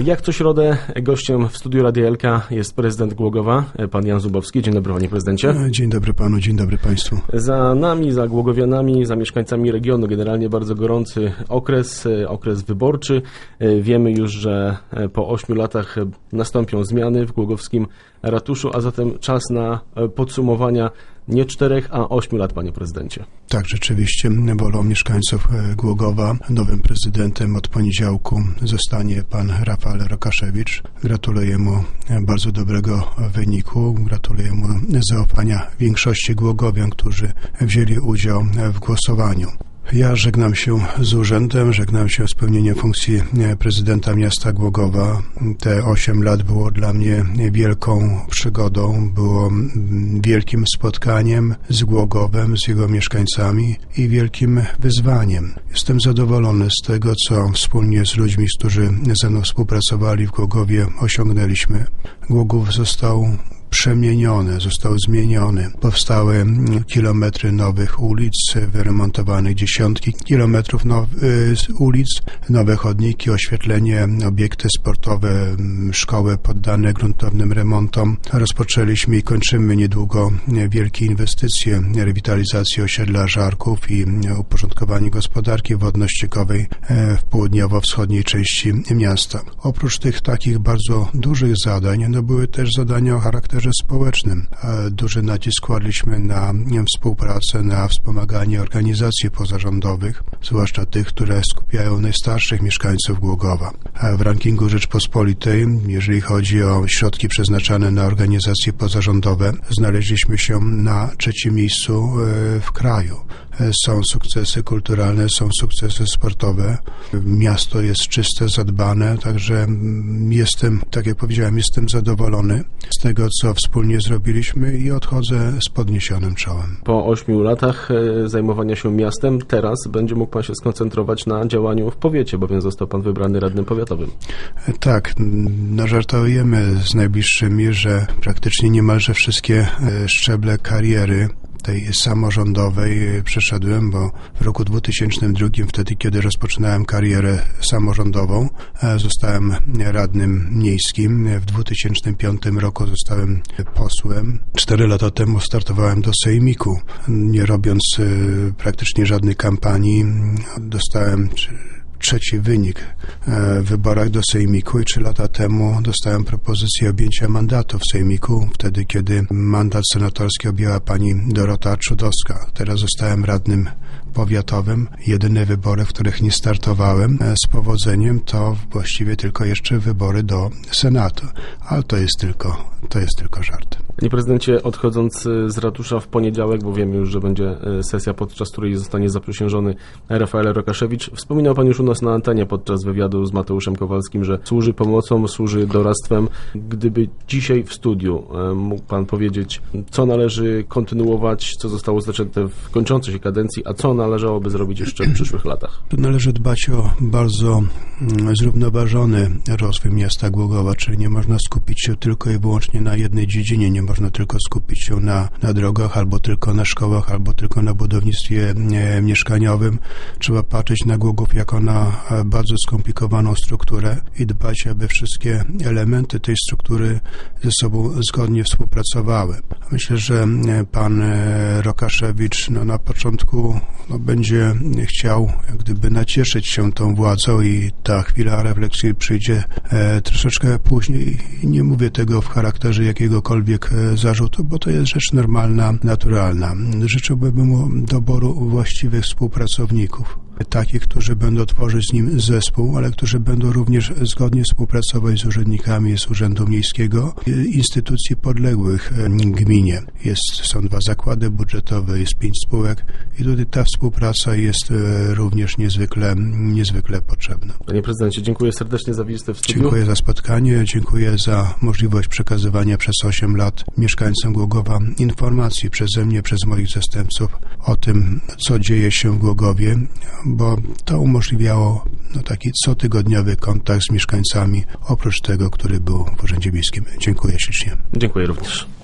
Jak co środę gościem w studiu Radia Elka jest prezydent Głogowa, pan Jan Zubowski. Dzień dobry, panie prezydencie. Dzień dobry panu, dzień dobry państwu. Za nami, za głogowianami, za mieszkańcami regionu generalnie bardzo gorący okres wyborczy. Wiemy już, że po 8 latach nastąpią zmiany w głogowskim ratuszu, a zatem czas na podsumowania nie 4, a 8 lat, panie prezydencie. Tak, rzeczywiście wolą mieszkańców Głogowa. Nowym prezydentem od poniedziałku zostanie pan Rafał Rokaszewicz. Gratuluję mu bardzo dobrego wyniku. Gratuluję mu zaufania większości głogowian, którzy wzięli udział w głosowaniu. Ja żegnam się z urzędem, żegnam się z pełnieniem funkcji prezydenta miasta Głogowa. Te 8 lat było dla mnie wielką przygodą, było wielkim spotkaniem z Głogowem, z jego mieszkańcami i wielkim wyzwaniem. Jestem zadowolony z tego, co wspólnie z ludźmi, którzy ze mną współpracowali w Głogowie, osiągnęliśmy. Głogów został przemieniony, został zmieniony. Powstały kilometry nowych ulic, wyremontowanych dziesiątki kilometrów ulic, nowe chodniki, oświetlenie, obiekty sportowe, szkoły poddane gruntownym remontom. Rozpoczęliśmy i kończymy niedługo wielkie inwestycje, rewitalizację osiedla Żarków i uporządkowanie gospodarki wodno-ściekowej w południowo-wschodniej części miasta. Oprócz tych takich bardzo dużych zadań, były też zadania o charakterze społecznym. Duży nacisk kładliśmy na współpracę, na wspomaganie organizacji pozarządowych, zwłaszcza tych, które skupiają najstarszych mieszkańców Głogowa. W rankingu Rzeczpospolitej, jeżeli chodzi o środki przeznaczane na organizacje pozarządowe, znaleźliśmy się na 3. miejscu w kraju. Są sukcesy kulturalne, są sukcesy sportowe. Miasto jest czyste, zadbane, także jestem, tak jak powiedziałem, jestem zadowolony z tego, co wspólnie zrobiliśmy i odchodzę z podniesionym czołem. Po 8 latach zajmowania się miastem, teraz będzie mógł pan się skoncentrować na działaniu w powiecie, bowiem został pan wybrany radnym powiatowym. Tak, żartujemy z najbliższymi, że praktycznie niemalże wszystkie szczeble kariery tej samorządowej przeszedłem, bo w roku 2002, wtedy kiedy rozpoczynałem karierę samorządową, zostałem radnym miejskim. W 2005 roku zostałem posłem. 4 lata temu startowałem do sejmiku. Nie robiąc praktycznie żadnej kampanii, dostałem 3. wynik w wyborach do sejmiku i 3 lata temu dostałem propozycję objęcia mandatu w sejmiku, wtedy kiedy mandat senatorski objęła pani Dorota Czudowska. Teraz zostałem radnym powiatowym. Jedyne wybory, w których nie startowałem z powodzeniem, to właściwie tylko jeszcze wybory do Senatu. Ale to jest tylko żart. Panie prezydencie, odchodząc z ratusza w poniedziałek, bo wiemy już, że będzie sesja, podczas której zostanie zaprzysiężony Rafał Rokaszewicz, wspominał pan już u nas na antenie podczas wywiadu z Mateuszem Kowalskim, że służy pomocą, służy doradztwem. Gdyby dzisiaj w studiu mógł pan powiedzieć, co należy kontynuować, co zostało zaczęte w kończącej się kadencji, a co należałoby zrobić jeszcze w przyszłych latach? Należy dbać o bardzo zrównoważony rozwój miasta Głogowa, czyli nie można skupić się tylko i wyłącznie na jednej dziedzinie, nie można tylko skupić się na drogach, albo tylko na szkołach, albo tylko na budownictwie mieszkaniowym. Trzeba patrzeć na Głogów jako na bardzo skomplikowaną strukturę i dbać, aby wszystkie elementy tej struktury ze sobą zgodnie współpracowały. Myślę, że pan Rokaszewicz na początku będzie chciał jak gdyby nacieszyć się tą władzą i ta chwila refleksji przyjdzie troszeczkę później. Nie mówię tego w charakterze jakiegokolwiek zarzutu, bo to jest rzecz normalna, naturalna. Życzyłbym mu doboru właściwych współpracowników. Takich, którzy będą tworzyć z nim zespół, ale którzy będą również zgodnie współpracować z urzędnikami z Urzędu Miejskiego, instytucji podległych gminie. Są 2 zakłady budżetowe, jest 5 spółek i tutaj ta współpraca jest również niezwykle potrzebna. Panie prezydencie, dziękuję serdecznie za wizytę w studiu. Dziękuję za spotkanie, dziękuję za możliwość przekazywania przez 8 lat mieszkańcom Głogowa informacji przeze mnie, przez moich zastępców o tym, co dzieje się w Głogowie, bo to umożliwiało taki cotygodniowy kontakt z mieszkańcami, oprócz tego, który był w Urzędzie Miejskim. Dziękuję ślicznie. Dziękuję również.